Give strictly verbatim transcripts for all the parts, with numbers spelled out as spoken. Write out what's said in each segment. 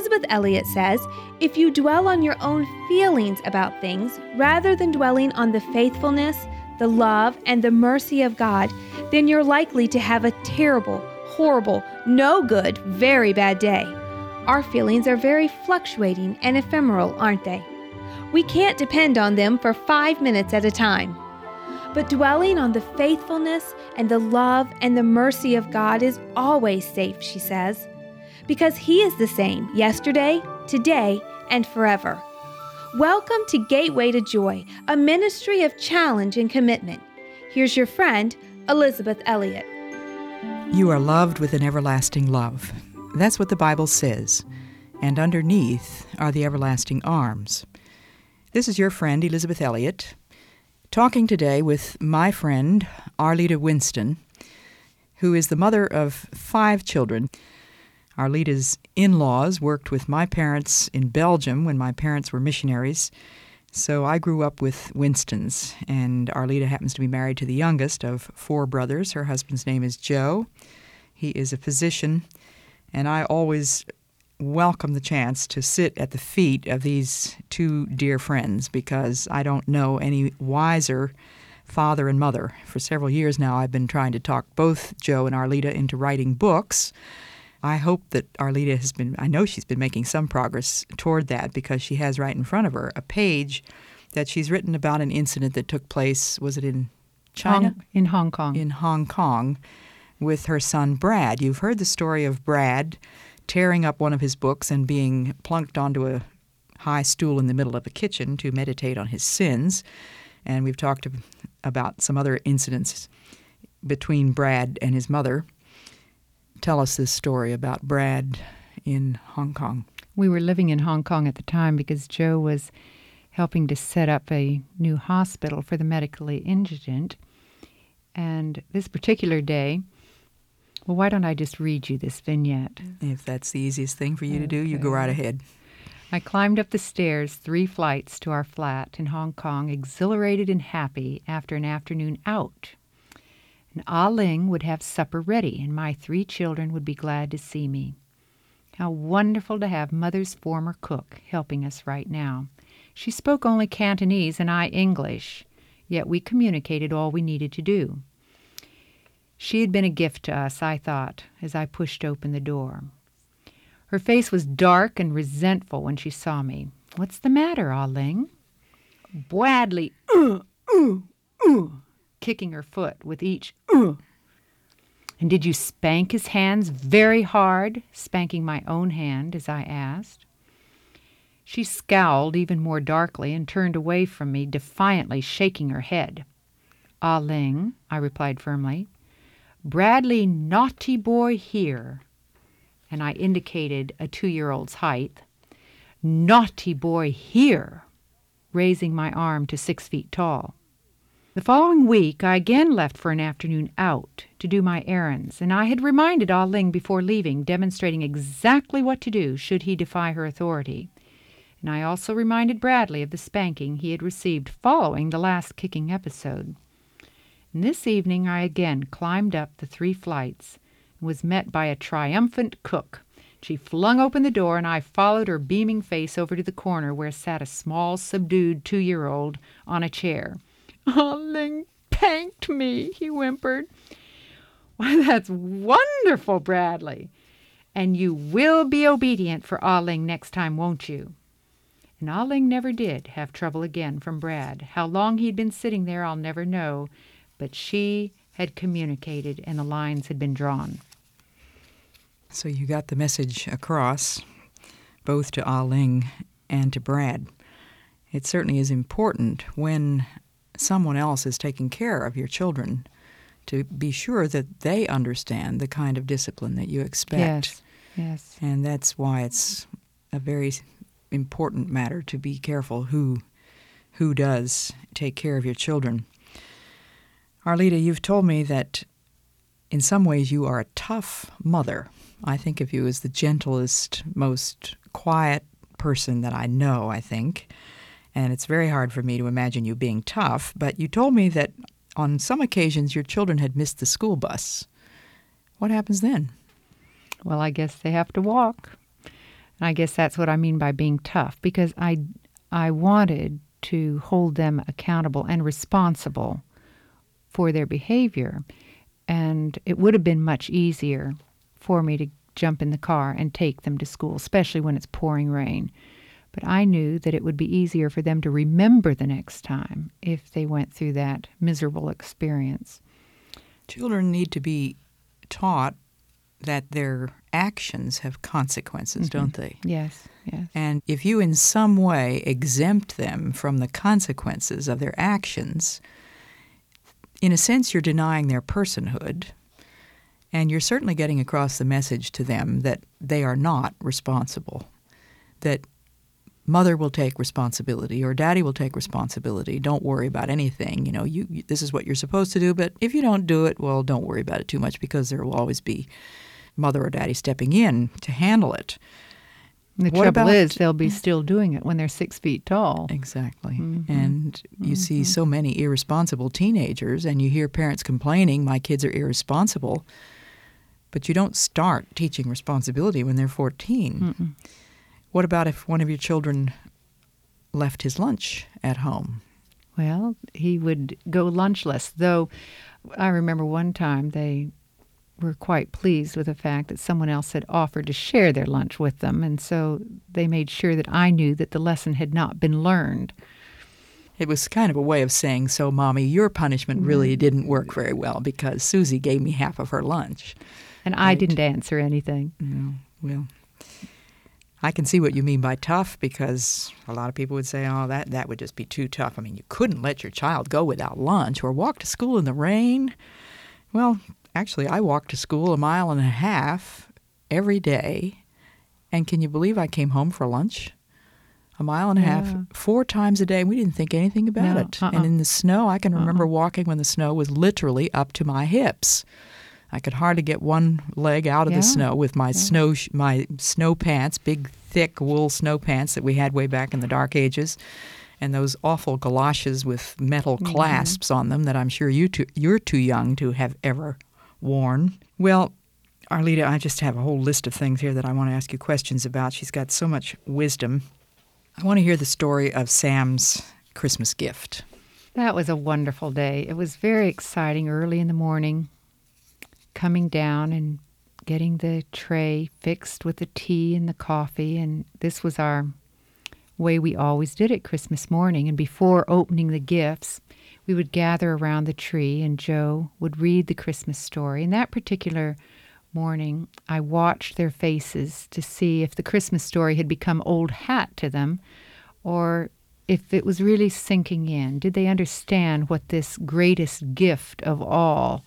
Elizabeth Elliot says, if you dwell on your own feelings about things rather than dwelling on the faithfulness, the love, and the mercy of God, then you're likely to have a terrible, horrible, no good, very bad day. Our feelings are very fluctuating and ephemeral, aren't they? We can't depend on them for five minutes at a time. But dwelling on the faithfulness and the love and the mercy of God is always safe, she says, because He is the same yesterday, today, and forever. Welcome to Gateway to Joy, a ministry of challenge and commitment. Here's your friend, Elizabeth Elliot. You are loved with an everlasting love. That's what the Bible says. And underneath are the everlasting arms. This is your friend, Elizabeth Elliot, talking today with my friend, Arleta Winston, who is the mother of five children. Arleta's in-laws worked with my parents in Belgium when my parents were missionaries, so I grew up with Winstons, and Arleta happens to be married to the youngest of four brothers. Her husband's name is Joe. He is a physician, and I always welcome the chance to sit at the feet of these two dear friends because I don't know any wiser father and mother. For several years now, I've been trying to talk both Joe and Arleta into writing books. I hope that Arleta has been, I know she's been making some progress toward that because she has right in front of her a page that she's written about an incident that took place, was it in China? Hong, in Hong Kong. In Hong Kong with her son Brad. You've heard the story of Brad tearing up one of his books and being plunked onto a high stool in the middle of a kitchen to meditate on his sins. And we've talked about some other incidents between Brad and his mother. Tell us this story about Brad in Hong Kong. We were living in Hong Kong at the time because Joe was helping to set up a new hospital for the medically indigent. And this particular day, well, why don't I just read you this vignette? If that's the easiest thing for you to do, you go right ahead. I climbed up the stairs three flights to our flat in Hong Kong, exhilarated and happy after an afternoon out. And Ah Ling would have supper ready, and my three children would be glad to see me. How wonderful to have Mother's former cook helping us right now. She spoke only Cantonese and I English, yet we communicated all we needed to do. She had been a gift to us, I thought, as I pushed open the door. Her face was dark and resentful when she saw me. "What's the matter, Ah Ling?" "Bradley, uh, uh, uh," kicking her foot with each uh. "And did you spank his hands very hard?" spanking my own hand as I asked. She scowled even more darkly and turned away from me, defiantly shaking her head. "Ah Ling," I replied firmly, "Bradley naughty boy here," and I indicated a two-year-old's height. "Naughty boy here," raising my arm to six feet tall. The following week, I again left for an afternoon out to do my errands, and I had reminded Ah Ling before leaving, demonstrating exactly what to do should he defy her authority. And I also reminded Bradley of the spanking he had received following the last kicking episode. And this evening I again climbed up the three flights and was met by a triumphant cook. She flung open the door, and I followed her beaming face over to the corner where sat a small, subdued two-year-old on a chair. "Ah Ling panked me," he whimpered. "Why, that's wonderful, Bradley. And you will be obedient for Ah Ling next time, won't you?" And Ah Ling never did have trouble again from Brad. How long he'd been sitting there, I'll never know, but she had communicated and the lines had been drawn. So you got the message across, both to Ah Ling and to Brad. It certainly is important when someone else is taking care of your children to be sure that they understand the kind of discipline that you expect. Yes, yes. And that's why it's a very important matter to be careful who who does take care of your children. Arleta, you've told me that in some ways you are a tough mother. I think of you as the gentlest, most quiet person that I know, I think. And it's very hard for me to imagine you being tough. But you told me that on some occasions your children had missed the school bus. What happens then? Well, I guess they have to walk. And I guess that's what I mean by being tough, because I, I wanted to hold them accountable and responsible for their behavior. And it would have been much easier for me to jump in the car and take them to school, especially when it's pouring rain. But I knew that it would be easier for them to remember the next time if they went through that miserable experience. Children need to be taught that their actions have consequences, Mm-hmm. don't they? Yes, yes. And if you in some way exempt them from the consequences of their actions, in a sense you're denying their personhood, and you're certainly getting across the message to them that they are not responsible, that Mother will take responsibility or Daddy will take responsibility. Don't worry about anything. You know, you, you this is what you're supposed to do, but if you don't do it, well, don't worry about it too much, because there will always be Mother or Daddy stepping in to handle it. And the What trouble about- is they'll be still doing it when they're six feet tall. Exactly. Mhm. And you see Mhm. so many irresponsible teenagers, and you hear parents complaining, my kids are irresponsible. But you don't start teaching responsibility when they're fourteen. Mm-mm. What about if one of your children left his lunch at home? Well, he would go lunchless, though I remember one time they were quite pleased with the fact that someone else had offered to share their lunch with them, and so they made sure that I knew that the lesson had not been learned. It was kind of a way of saying, so, Mommy, your punishment really didn't work very well because Susie gave me half of her lunch. And I Right. didn't answer anything. No, well, I can see what you mean by tough, because a lot of people would say, oh, that, that would just be too tough. I mean, you couldn't let your child go without lunch or walk to school in the rain. Well, actually, I walked to school a mile and a half every day. And can you believe I came home for lunch? A mile and a half, Yeah. four times a day. We didn't think anything about No, it. uh-uh. And in the snow, I can remember Uh-uh. walking when the snow was literally up to my hips. I could hardly get one leg out of Yeah. the snow with my Yeah. snow sh- my snow pants, big thick wool snow pants that we had way back in the Dark Ages, and those awful galoshes with metal Mhm. clasps on them that I'm sure you too, you're too young to have ever worn. Well, Arleta, I just have a whole list of things here that I want to ask you questions about. She's got so much wisdom. I want to hear the story of Sam's Christmas gift. That was a wonderful day. It was very exciting early in the morning, coming down and getting the tray fixed with the tea and the coffee. And this was our way we always did it Christmas morning. And before opening the gifts, we would gather around the tree and Joe would read the Christmas story. And that particular morning, I watched their faces to see if the Christmas story had become old hat to them or if it was really sinking in. Did they understand what this greatest gift of all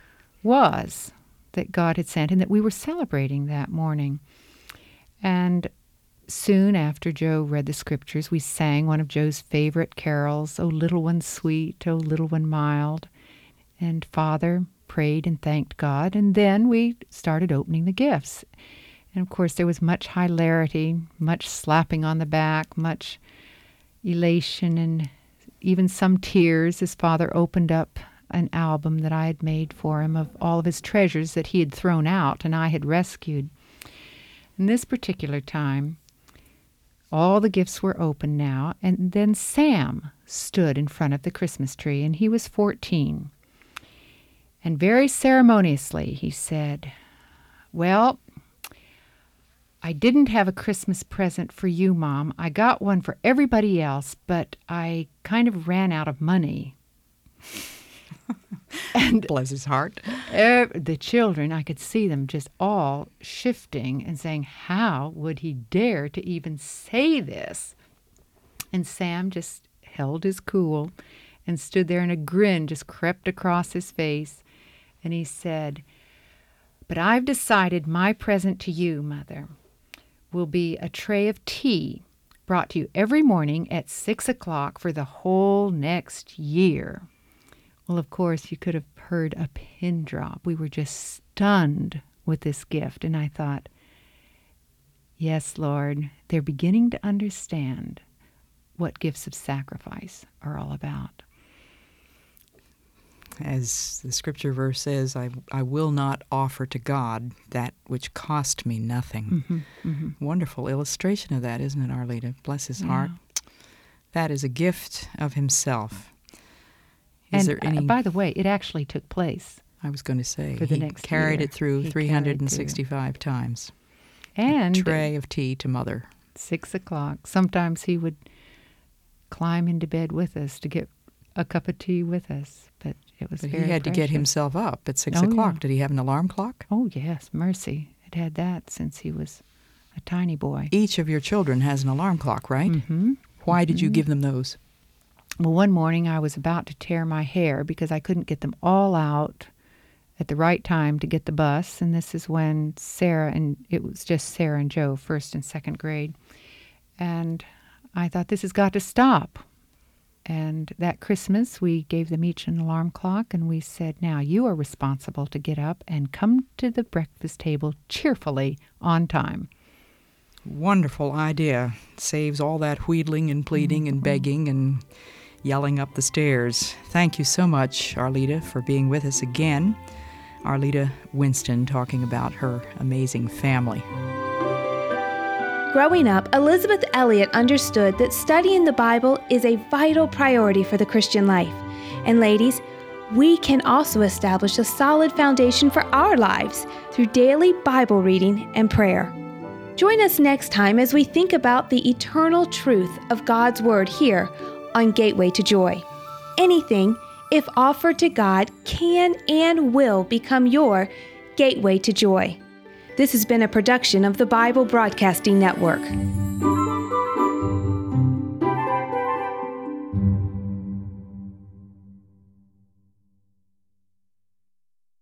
was that God had sent and that we were celebrating that morning? And soon after Joe read the scriptures, we sang one of Joe's favorite carols, "O Little One Sweet, O Little One Mild." And Father prayed and thanked God, and then we started opening the gifts. And of course there was much hilarity, much slapping on the back, much elation, and even some tears as Father opened up an album that I had made for him of all of his treasures that he had thrown out and I had rescued. In this particular time, all the gifts were open now, and then Sam stood in front of the Christmas tree, and he was fourteen. And very ceremoniously he said, "Well, I didn't have a Christmas present for you, Mom. I got one for everybody else, but I kind of ran out of money." And Bless his heart. ev- the children, I could see them just all shifting and saying, how would he dare to even say this? And Sam just held his cool and stood there, and a grin just crept across his face. And he said, "But I've decided my present to you, Mother, will be a tray of tea brought to you every morning at six o'clock for the whole next year." Well, of course, you could have heard a pin drop. We were just stunned with this gift. And I thought, yes, Lord, they're beginning to understand what gifts of sacrifice are all about. As the scripture verse says, I, I will not offer to God that which cost me nothing. Mm-hmm, mm-hmm. Wonderful illustration of that, isn't it, Arlita? Bless his Yeah. heart. That is a gift of himself. Is And there any... uh, by the way, it actually took place. I was going to say, For the he next carried year. it through He three carried hundred sixty-five times. And A tray of tea to Mother. six o'clock. Sometimes he would climb into bed with us to get a cup of tea with us. But it was But very he had to get precious. himself up at six Oh, o'clock. yeah. Did he have an alarm clock? Oh, yes, mercy. It had that since he was a tiny boy. Each of your children has an alarm clock, right? Mm-hmm. Why did you Mhm. give them those? Well, one morning I was about to tear my hair because I couldn't get them all out at the right time to get the bus. And this is when Sarah, and it was just Sarah and Joe, first and second grade. And I thought, this has got to stop. And that Christmas, we gave them each an alarm clock, and we said, now you are responsible to get up and come to the breakfast table cheerfully on time. Wonderful idea. Saves all that wheedling and pleading and begging and yelling up the stairs. Thank you so much, Arlita, for being with us again. Arlita Winston talking about her amazing family. Growing up, Elizabeth Elliot understood that studying the Bible is a vital priority for the Christian life. And ladies, we can also establish a solid foundation for our lives through daily Bible reading and prayer. Join us next time as we think about the eternal truth of God's Word here on Gateway to Joy. Anything, if offered to God, can and will become your gateway to joy. This has been a production of the Bible Broadcasting Network.